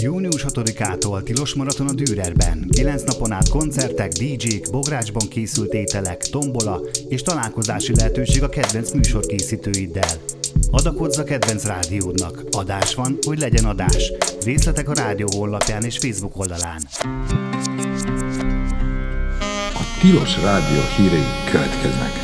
Június 6-ától tilos maraton a Dürerben. 9 napon át koncertek, DJ-k, bográcsban készült ételek, tombola és találkozási lehetőség a kedvenc műsorkészítőiddel. Adakozz a kedvenc rádiódnak. Adás van, hogy legyen adás. Részletek a rádió honlapján és Facebook oldalán. A Tilos Rádió hírei következnek.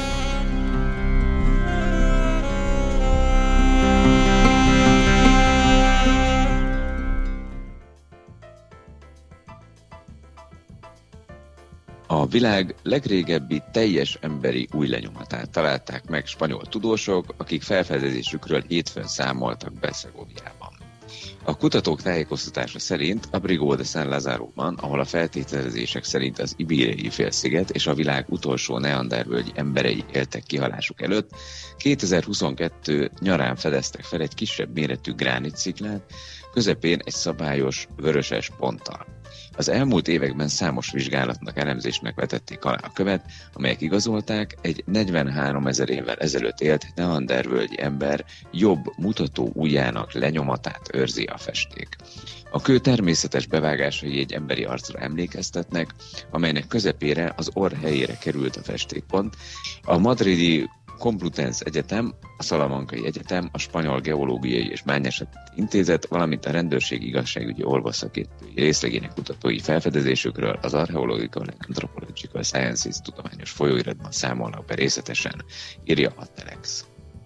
A világ legrégebbi teljes emberi új lenyomatát találták meg spanyol tudósok, akik felfedezésükről hétfőn számoltak be Segoviában. A kutatók tájékoztatása szerint Abrigo de San Lazáróban, ahol a feltételezések szerint az Ibériai félsziget és a világ utolsó neandervölgyi emberei éltek kihalásuk előtt, 2022 nyarán fedeztek fel egy kisebb méretű gránitsziklát, közepén egy szabályos vöröses ponttal. Az elmúlt években számos vizsgálatnak, elemzésnek vetették alá a követ, amelyek igazolták, egy 43 000 évvel ezelőtt élt neandervölgyi ember jobb mutató ujjának lenyomatát őrzi a festék. A kő természetes bevágásai egy emberi arcra emlékeztetnek, amelynek közepére az orr helyére került a festékpont. A madridi Complutense Egyetem, a Salamankai Egyetem, a Spanyol Geológiai és Bányászati Intézet, valamint a rendőrség igazságügyi orvosszakértői részlegének kutatói felfedezésükről az Archaeological and Anthropological Sciences tudományos folyóiratban számolnak be részletesen, írja a Telex.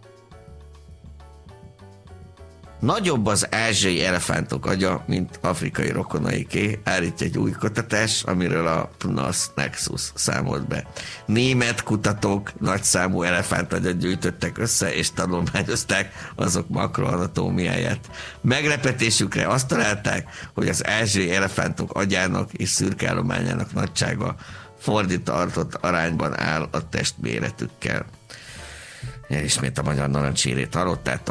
Nagyobb az ázsiai elefántok agya, mint afrikai rokonaiké, állítja egy új kutatás, amiről a PNAS Nexus számolt be. Német kutatók nagyszámú elefántagyat gyűjtöttek össze, és tanulmányozták azok makroanatómiáját. Meglepetésükre azt találták, hogy az ázsiai elefántok agyának és szürkeállományának nagysága fordított arányban áll a testméretükkel. Ismét a magyar narancshírét hallottátok.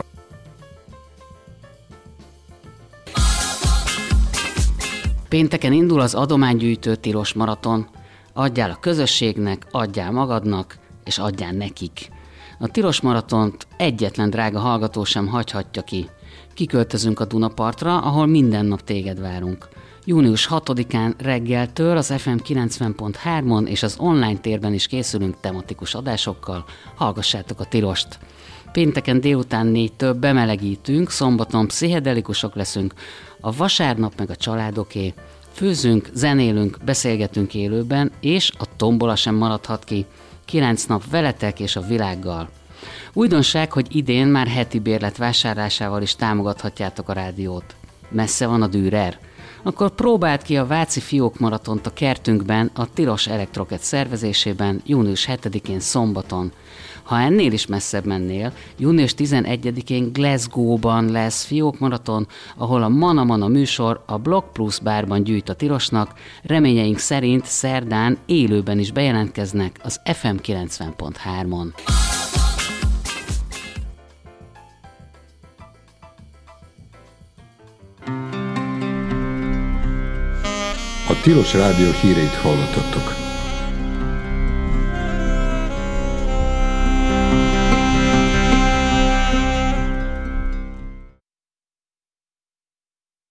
Pénteken indul az adománygyűjtő tilos maraton. Adjál a közösségnek, adjál magadnak, és adjál nekik. A tilos maratont egyetlen drága hallgató sem hagyhatja ki. Kiköltözünk a Dunapartra, ahol minden nap téged várunk. Június 6-án reggeltől az FM 90.3-on és az online térben is készülünk tematikus adásokkal. Hallgassátok a tilost! Pénteken délután 4-től bemelegítünk, szombaton pszichedelikusok leszünk, a vasárnap meg a családoké. Főzünk, zenélünk, beszélgetünk élőben, és a tombola sem maradhat ki. 9 nap veletek és a világgal. Újdonság, hogy idén már heti bérlet vásárlásával is támogathatjátok a rádiót. Messze van a Dürer? Akkor próbáld ki a Váci Fiók maratont a kertünkben, a Tilos Elektroket szervezésében június 7-én szombaton. Ha ennél is messzebb mennél, június 11-én Glasgow-ban lesz Fiók maraton, ahol a Mana műsor a Block Plus bárban gyűjt a tilosnak, reményeink szerint szerdán élőben is bejelentkeznek az FM 90.3-on. A Tilos Rádió híreit hallottatok.